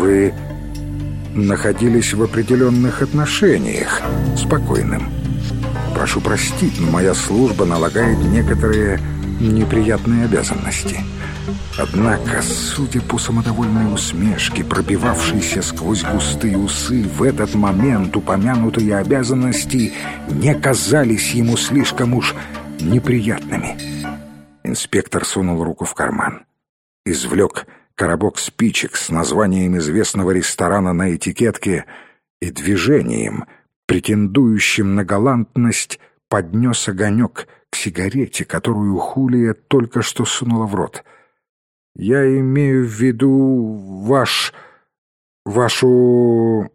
Вы находились в определенных отношениях с покойным. Прошу простить, но моя служба налагает некоторые неприятные обязанности. Однако, судя по самодовольной усмешке, пробивавшейся сквозь густые усы, в этот момент упомянутые обязанности не казались ему слишком уж неприятными. Инспектор сунул руку в карман, извлек коробок спичек с названием известного ресторана на этикетке и движением, претендующим на галантность, поднес огонек к сигарете, которую Хулия только что сунула в рот. «Я имею в виду вашу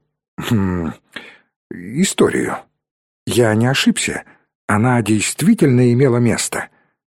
историю. Я не ошибся. Она действительно имела место».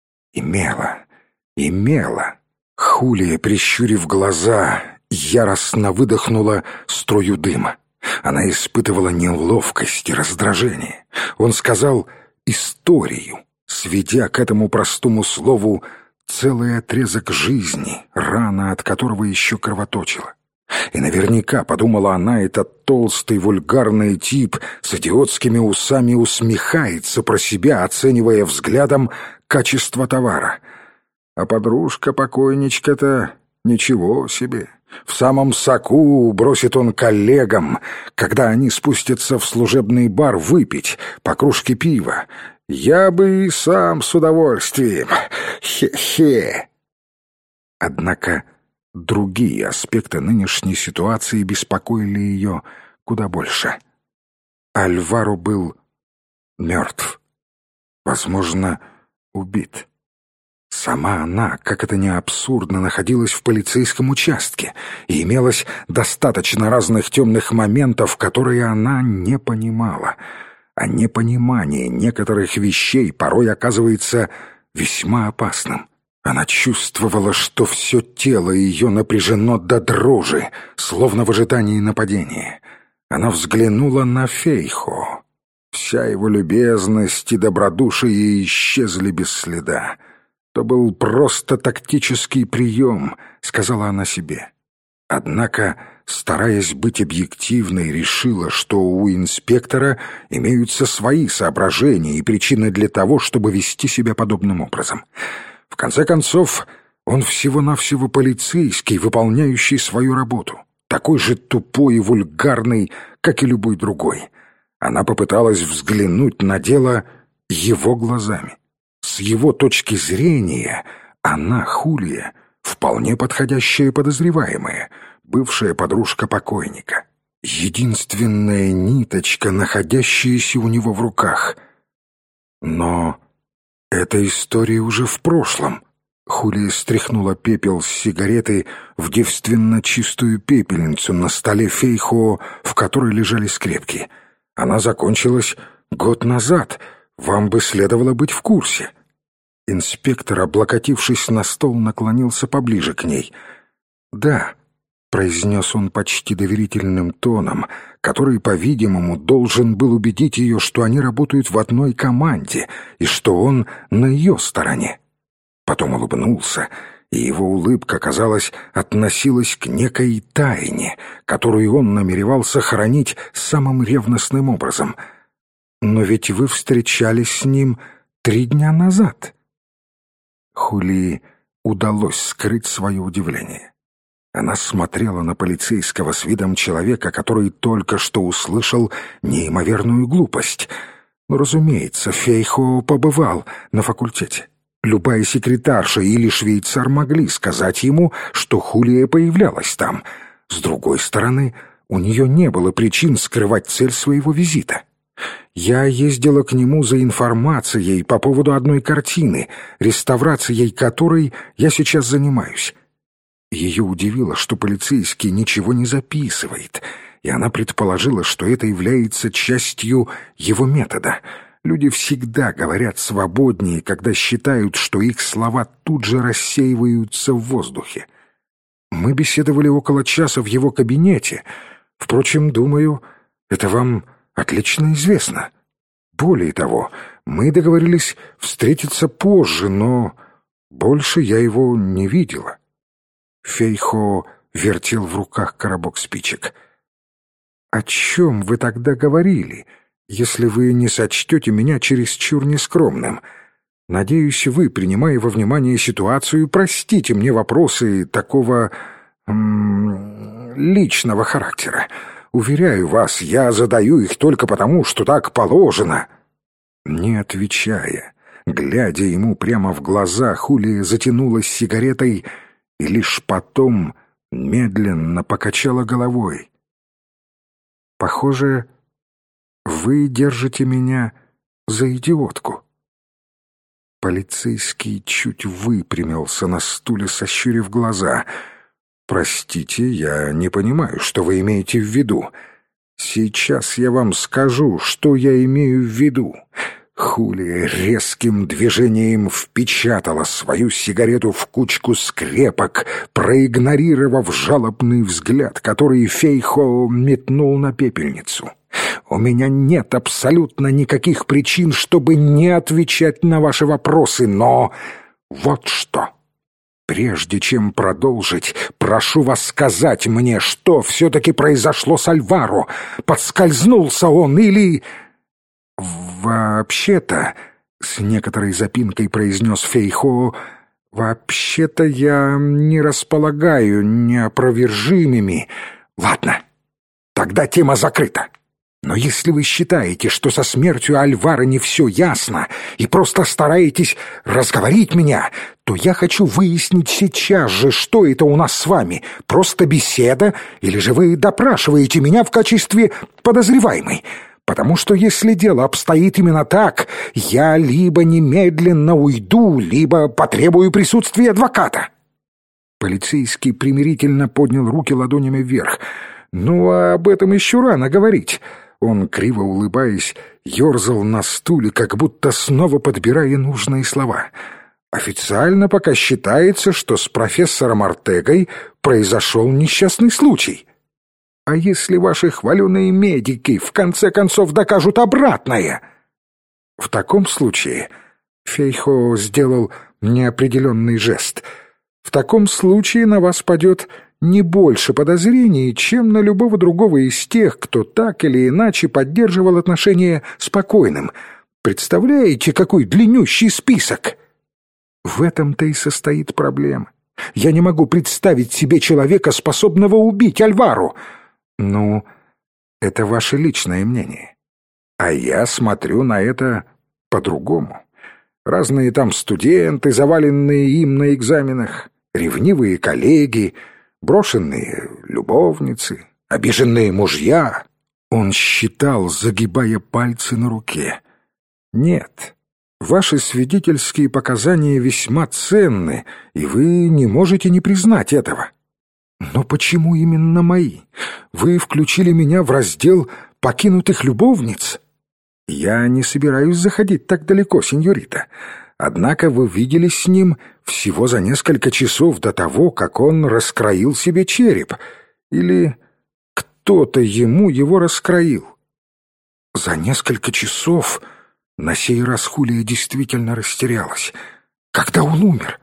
Имела. Хулия, прищурив глаза, яростно выдохнула струю дыма. Она испытывала неловкость и раздражение. Он сказал «историю», сведя к этому простому слову целый отрезок жизни, рана от которого еще кровоточила. И наверняка, подумала она, этот толстый вульгарный тип с идиотскими усами усмехается про себя, оценивая взглядом качество товара. А подружка-покойничка-то ничего себе. В самом соку бросит он коллегам, когда они спустятся в служебный бар выпить по кружке пива. Я бы и сам с удовольствием. Хе-хе. Однако другие аспекты нынешней ситуации беспокоили ее куда больше. Альваро был мертв. Возможно, убит. Сама она, как это ни абсурдно, находилась в полицейском участке, и имелось достаточно разных темных моментов, которые она не понимала. А непонимание некоторых вещей порой оказывается весьма опасным. Она чувствовала, что все тело ее напряжено до дрожи, словно в ожидании нападения. Она взглянула на Фейхо. Вся его любезность и добродушие исчезли без следа. «То был просто тактический прием», — сказала она себе. Однако, стараясь быть объективной, решила, что у инспектора имеются свои соображения и причины для того, чтобы вести себя подобным образом. В конце концов, он всего-навсего полицейский, выполняющий свою работу, такой же тупой и вульгарный, как и любой другой. Она попыталась взглянуть на дело его глазами. С его точки зрения она, Хулия, вполне подходящая подозреваемая, бывшая подружка покойника, единственная ниточка, находящаяся у него в руках. Но эта история уже в прошлом. Хулия стряхнула пепел с сигареты в девственно чистую пепельницу на столе Фейхо, в которой лежали скрепки. Она закончилась год назад. Вам бы следовало быть в курсе. Инспектор, облокотившись на стол, наклонился поближе к ней. «Да», — произнес он почти доверительным тоном, который, по-видимому, должен был убедить ее, что они работают в одной команде и что он на ее стороне. Потом улыбнулся, и его улыбка, казалось, относилась к некой тайне, которую он намеревался хранить самым ревностным образом. «Но ведь вы встречались с ним 3 дня назад». Хулии удалось скрыть свое удивление. Она смотрела на полицейского с видом человека, который только что услышал неимоверную глупость. Но, разумеется, Фейхо побывал на факультете. Любая секретарша или швейцар могли сказать ему, что Хулия появлялась там. С другой стороны, у нее не было причин скрывать цель своего визита. «Я ездила к нему за информацией по поводу одной картины, реставрацией которой я сейчас занимаюсь». Ее удивило, что полицейский ничего не записывает, и она предположила, что это является частью его метода. Люди всегда говорят свободнее, когда считают, что их слова тут же рассеиваются в воздухе. Мы беседовали около часа в его кабинете. Впрочем, думаю, это вам отлично известно. Более того, мы договорились встретиться позже, но больше я его не видела». Фейхо вертел в руках коробок спичек. «О чем вы тогда говорили, если вы не сочтете меня чересчур нескромным? Надеюсь, вы, принимая во внимание ситуацию, простите мне вопросы такого личного характера. Уверяю вас, я задаю их только потому, что так положено». Не отвечая, глядя ему прямо в глаза, Хулия затянулась сигаретой и лишь потом медленно покачала головой. «Похоже, вы держите меня за идиотку». Полицейский чуть выпрямился на стуле, сощурив глаза. «Простите, я не понимаю, что вы имеете в виду. Сейчас я вам скажу, что я имею в виду». Хулия резким движением впечатала свою сигарету в кучку скрепок, проигнорировав жалобный взгляд, который Фейхо метнул на пепельницу. «У меня нет абсолютно никаких причин, чтобы не отвечать на ваши вопросы, но вот что. Прежде чем продолжить, прошу вас сказать мне, что все-таки произошло с Альваро. Подскользнулся он или...» «Вообще-то», — с некоторой запинкой произнес Фейхо, «вообще-то я не располагаю неопровержимыми». «Ладно, тогда тема закрыта. Но если вы считаете, что со смертью Альваро не все ясно и просто стараетесь разговорить меня, то я хочу выяснить сейчас же, что это у нас с вами, просто беседа, или же вы допрашиваете меня в качестве подозреваемой. Потому что если дело обстоит именно так, я либо немедленно уйду, либо потребую присутствия адвоката». Полицейский примирительно поднял руки ладонями вверх. «Ну, а об этом еще рано говорить». Он, криво улыбаясь, ерзал на стуле, как будто снова подбирая нужные слова. «Официально пока считается, что с профессором Ортегой произошел несчастный случай. А если ваши хваленые медики в конце концов докажут обратное?» В таком случае Фейхо сделал неопределенный жест. «В таком случае на вас падет не больше подозрений, чем на любого другого из тех, кто так или иначе поддерживал отношения с покойным. Представляете, какой длиннющий список?» В этом-то и состоит проблема. Я не могу представить себе человека, способного убить Альваро. «Ну, это ваше личное мнение. А я смотрю на это по-другому. Разные там студенты, заваленные им на экзаменах, ревнивые коллеги, брошенные любовницы, обиженные мужья». Он считал, загибая пальцы на руке. «Нет, ваши свидетельские показания весьма ценны, и вы не можете не признать этого. Но почему именно мои? Вы включили меня в раздел покинутых любовниц?» «Я не собираюсь заходить так далеко, сеньорита. Однако вы виделись с ним всего за несколько часов до того, как он раскроил себе череп. Или кто-то ему его раскроил». «За несколько часов?» На сей раз Хулия действительно растерялась. «Когда он умер?»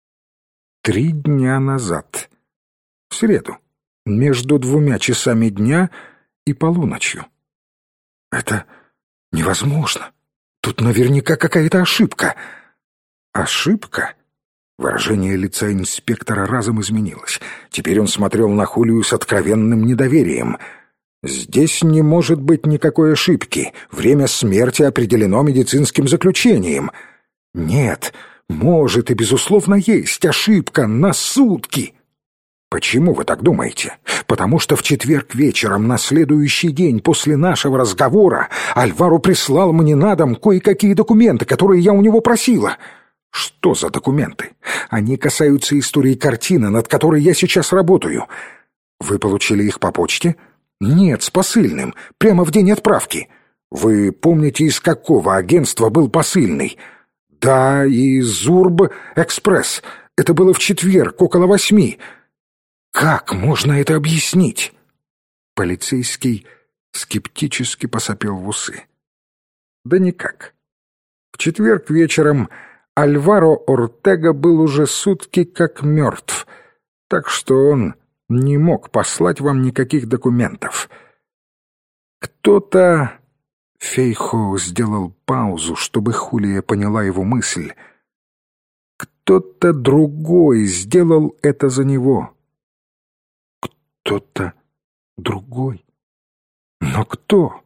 3 дня назад. В среду, между 2 часами дня и полуночью». «Это невозможно. Тут наверняка какая-то ошибка». «Ошибка?» Выражение лица инспектора разом изменилось. Теперь он смотрел на Хулию с откровенным недоверием. «Здесь не может быть никакой ошибки. Время смерти определено медицинским заключением». «Нет, может и, безусловно, есть ошибка на сутки». «Почему вы так думаете?» «Потому что в четверг вечером, на следующий день после нашего разговора, Альваро прислал мне на дом кое-какие документы, которые я у него просила». «Что за документы?» «Они касаются истории картины, над которой я сейчас работаю». «Вы получили их по почте?» «Нет, с посыльным, прямо в день отправки». «Вы помните, из какого агентства был посыльный?» «Да, из Зурб Экспресс. Это было в четверг, около 8. «Как можно это объяснить?» Полицейский скептически посопел в усы. «Да никак. В четверг вечером Альваро Ортега был уже сутки как мертв, так что он не мог послать вам никаких документов. Кто-то... Фейхо сделал паузу, чтобы Хулия поняла его мысль. Кто-то другой сделал это за него. Кто-то другой? Но кто?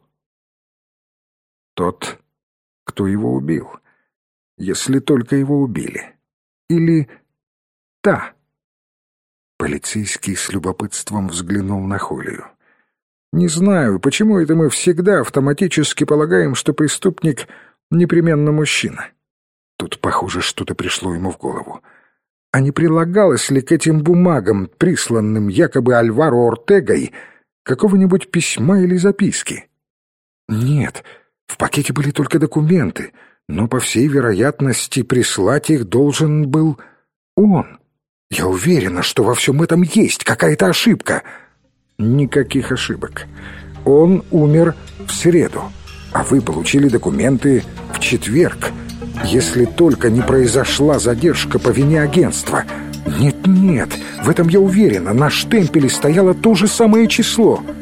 Тот, кто его убил. Если только его убили. Или та. Полицейский с любопытством взглянул на Хулию. «Не знаю, почему это мы всегда автоматически полагаем, что преступник непременно мужчина». Тут, похоже, что-то пришло ему в голову. А не прилагалось ли к этим бумагам, присланным якобы Альваро Ортегой, какого-нибудь письма или записки? Нет, в пакете были только документы, но, по всей вероятности, прислать их должен был он. Я уверена, что во всем этом есть какая-то ошибка. Никаких ошибок. Он умер в среду, а вы получили документы в четверг, если только не произошла задержка по вине агентства. Нет, в этом я уверена, на штемпеле стояло то же самое число.